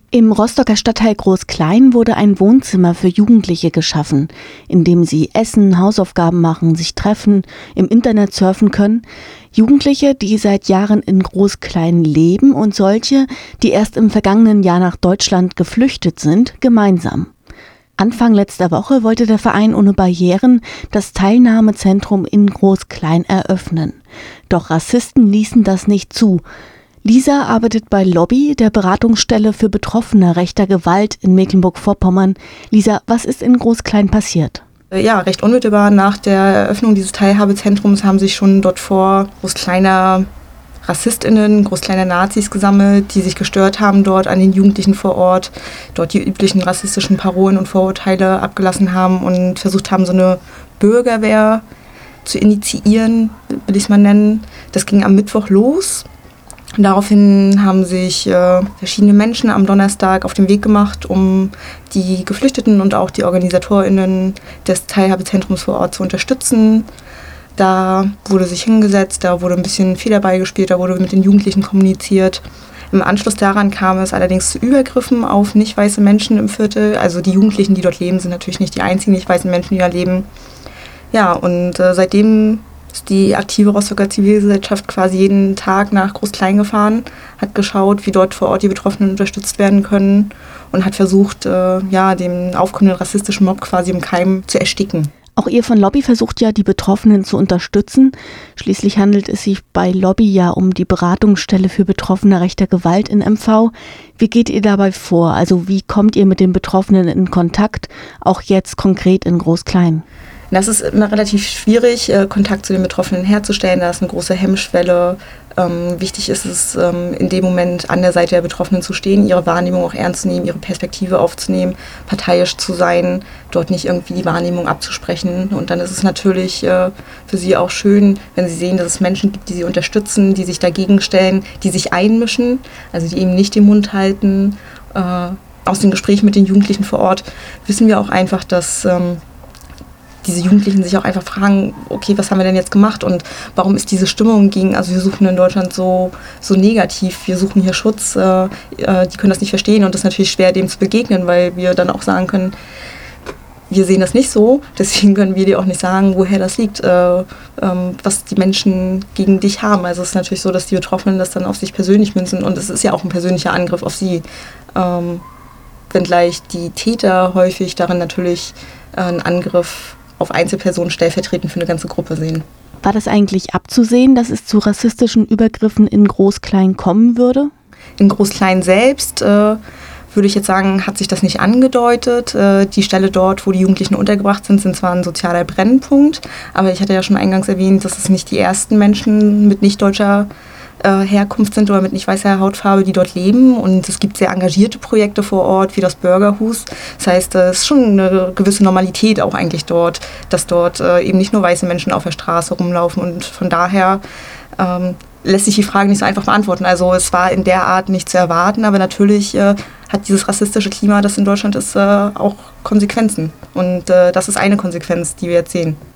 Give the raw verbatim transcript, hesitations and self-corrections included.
Im Rostocker Stadtteil Groß-Klein wurde ein Wohnzimmer für Jugendliche geschaffen, in dem sie essen, Hausaufgaben machen, sich treffen, im Internet surfen können. Jugendliche, die seit Jahren in Groß-Klein leben und solche, die erst im vergangenen Jahr nach Deutschland geflüchtet sind, gemeinsam. Anfang letzter Woche wollte der Verein ohne Barrieren das Teilnahmezentrum in Groß-Klein eröffnen. Doch Rassisten ließen das nicht zu. Lisa arbeitet bei Lobby, der Beratungsstelle für Betroffene rechter Gewalt in Mecklenburg-Vorpommern. Lisa, was ist in Groß-Klein passiert? Ja, recht unmittelbar nach der Eröffnung dieses Teilhabezentrums haben sich schon dort vor Groß-Kleiner RassistInnen, Groß-Kleiner Nazis gesammelt, die sich gestört haben dort an den Jugendlichen vor Ort, dort die üblichen rassistischen Parolen und Vorurteile abgelassen haben und versucht haben, so eine Bürgerwehr zu initiieren, will ich es mal nennen. Das ging am Mittwoch los. Daraufhin haben sich äh, verschiedene Menschen am Donnerstag auf den Weg gemacht, um die Geflüchteten und auch die OrganisatorInnen des Teilhabezentrums vor Ort zu unterstützen. Da wurde sich hingesetzt, da wurde ein bisschen Federball gespielt, da wurde mit den Jugendlichen kommuniziert. Im Anschluss daran kam es allerdings zu Übergriffen auf nicht weiße Menschen im Viertel. Also die Jugendlichen, die dort leben, sind natürlich nicht die einzigen nicht weißen Menschen, die da leben. Ja, und äh, seitdem ist die aktive Rostocker Zivilgesellschaft quasi jeden Tag nach Groß-Klein gefahren, hat geschaut, wie dort vor Ort die Betroffenen unterstützt werden können und hat versucht, äh, ja, den aufkommenden rassistischen Mob quasi im Keim zu ersticken. Auch ihr von Lobby versucht ja, die Betroffenen zu unterstützen. Schließlich handelt es sich bei Lobby ja um die Beratungsstelle für Betroffene rechter Gewalt in M V. Wie geht ihr dabei vor? Also wie kommt ihr mit den Betroffenen in Kontakt, auch jetzt konkret in Groß-Klein? Das ist immer relativ schwierig, Kontakt zu den Betroffenen herzustellen. Da ist eine große Hemmschwelle. Ähm, wichtig ist es, ähm, in dem Moment an der Seite der Betroffenen zu stehen, ihre Wahrnehmung auch ernst zu nehmen, ihre Perspektive aufzunehmen, parteiisch zu sein, dort nicht irgendwie die Wahrnehmung abzusprechen. Und dann ist es natürlich äh, für sie auch schön, wenn sie sehen, dass es Menschen gibt, die sie unterstützen, die sich dagegen stellen, die sich einmischen, also die eben nicht den Mund halten. Äh, aus den Gesprächen mit den Jugendlichen vor Ort wissen wir auch einfach, dass ähm, diese Jugendlichen sich auch einfach fragen, okay, was haben wir denn jetzt gemacht und warum ist diese Stimmung gegen, also wir suchen in Deutschland so, so negativ, wir suchen hier Schutz, äh, die können das nicht verstehen und es ist natürlich schwer, dem zu begegnen, weil wir dann auch sagen können, wir sehen das nicht so, deswegen können wir dir auch nicht sagen, woher das liegt, äh, ähm, was die Menschen gegen dich haben. Also es ist natürlich so, dass die Betroffenen das dann auf sich persönlich münzen und es ist ja auch ein persönlicher Angriff auf sie, ähm, wenngleich die Täter häufig darin natürlich äh, einen Angriff auf Einzelpersonen stellvertretend für eine ganze Gruppe sehen. War das eigentlich abzusehen, dass es zu rassistischen Übergriffen in Groß-Klein kommen würde? In Groß-Klein selbst, äh, würde ich jetzt sagen, hat sich das nicht angedeutet. Äh, die Stelle dort, wo die Jugendlichen untergebracht sind, sind zwar ein sozialer Brennpunkt, aber ich hatte ja schon eingangs erwähnt, dass es nicht die ersten Menschen mit nicht deutscher Herkunft sind oder mit nicht weißer Hautfarbe, die dort leben. Und es gibt sehr engagierte Projekte vor Ort, wie das Bürgerhus. Das heißt, es ist schon eine gewisse Normalität auch eigentlich dort, dass dort eben nicht nur weiße Menschen auf der Straße rumlaufen. Und von daher ähm, lässt sich die Frage nicht so einfach beantworten. Also es war in der Art nicht zu erwarten, aber natürlich äh, hat dieses rassistische Klima, das in Deutschland ist, äh, auch Konsequenzen. Und äh, das ist eine Konsequenz, die wir jetzt sehen.